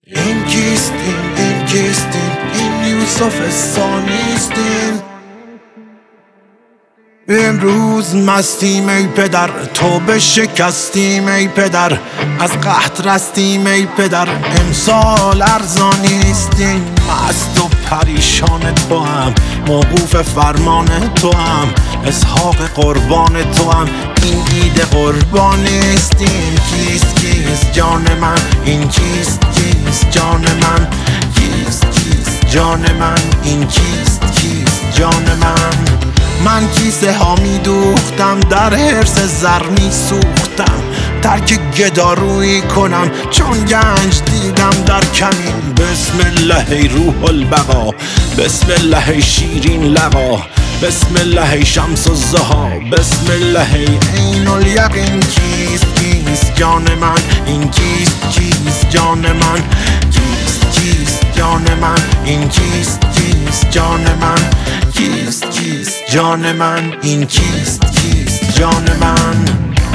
این کیستیم، این کیستیم، این یوسف ثانیستیم. امروز مستیم ای پدر، توبه شکستیم ای پدر، از قحط رستیم ای پدر، امسال ارزانیستیم. مست و پریشان تو هم، موقوف فرمان تو هم، اسحاق قربان تو هم، این عید قربانیستیم. کیست کیست جان من، این کیست کیست جان من، کیست کیست جان من، این کیست کیست جان من. من کیسه ها می دوختم، در حرص زر می سوختم، ترک گدارویی کنم چون گنج دیدم در کمین. بسم الله ای روح البقا، بسم الله ای شیرین لقا، بسم الله ای شمس الضحی، بسم الله ای عین الیقین. کیست کیست جان من، این کیست کیست جان من، کیست کیست جان من، این کیست کیست جان من، کیست کیست جان من، این کیست کیست جان من.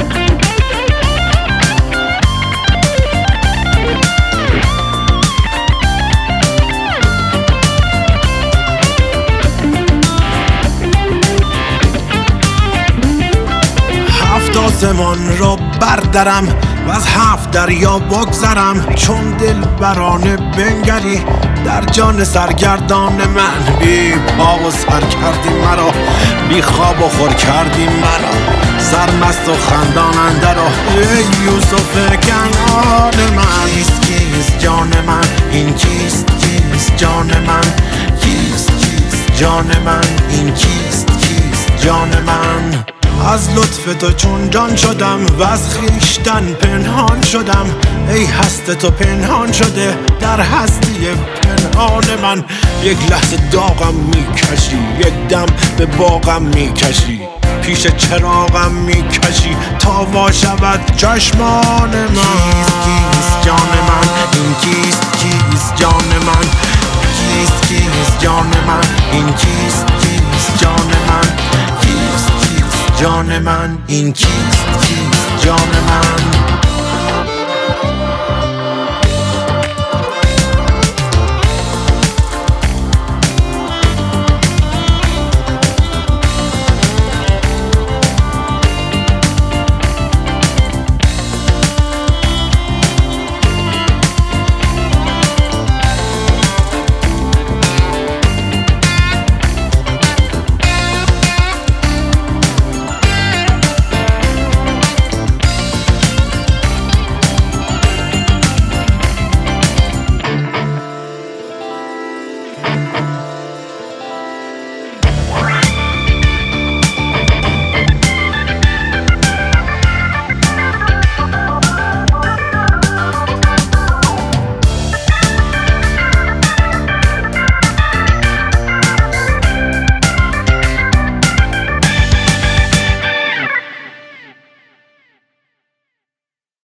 هفت آسمان را بردرم و از هفت دریا بگذرم، چون دل برانه بنگری در جان سرگردان من. بی پا و سر کردی مرا، بی خواب و خور کردی مرا، سرمست و خندان اندر ای یوسف کنعان من. کیست کیست جان من، این کیست کیست جان من، کیست کیست جان من، این کیست کیست جان من. از لطف تو چون جان شدم و از خویشتن پنهان شدم، ای هست تو پنهان شده در هستی پنهان من. یک لحظه داغم میکشی، یک دم به باغم میکشی، پیش چراغم میکشی تا وا شود چشمان من. کیست کیست جان من، این کیست کیست جان من، کیست کیست جان من، این کیست کیست جان من، کیست کیست جان من، این کیست کیست جان من.